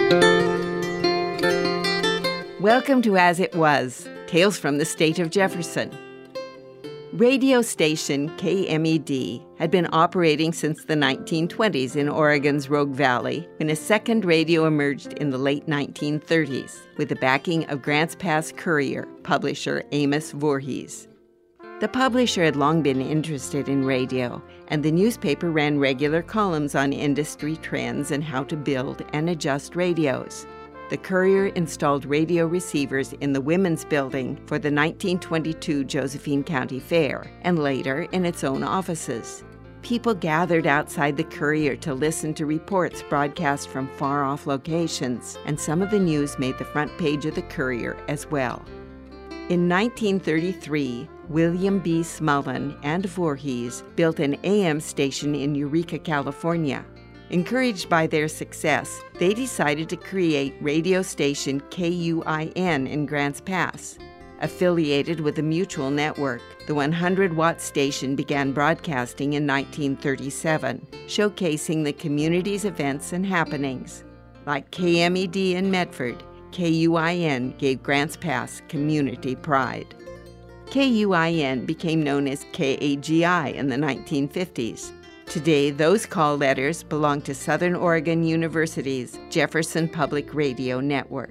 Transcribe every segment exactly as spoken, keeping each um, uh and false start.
Welcome to As It Was, Tales from the State of Jefferson. Radio station K M E D had been operating since the nineteen twenties in Oregon's Rogue Valley when a second radio emerged in the late nineteen thirties with the backing of Grants Pass Courier publisher Amos Voorhees. The publisher had long been interested in radio, and the newspaper ran regular columns on industry trends and how to build and adjust radios. The Courier installed radio receivers in the Women's Building for the nineteen twenty-two Josephine County Fair, and later in its own offices. People gathered outside the Courier to listen to reports broadcast from far-off locations, and some of the news made the front page of the Courier as well. In nineteen thirty-three, William B. Smullen and Voorhees built an A M station in Eureka, California. Encouraged by their success, they decided to create radio station K U I N in Grants Pass. Affiliated with the Mutual Network, the one hundred watt station began broadcasting in nineteen thirty-seven, showcasing the community's events and happenings. Like K M E D in Medford, K U I N gave Grants Pass community pride. K U I N became known as K A G I in the nineteen fifties. Today, those call letters belong to Southern Oregon University's Jefferson Public Radio Network.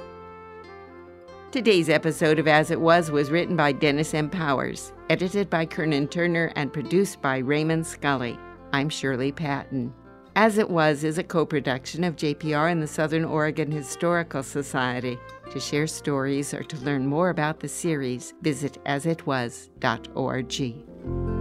Today's episode of As It Was was written by Dennis M. Powers, edited by Kernan Turner, and produced by Raymond Scully. I'm Shirley Patton. As It Was is a co-production of J P R and the Southern Oregon Historical Society. To share stories or to learn more about the series, visit as it was dot org.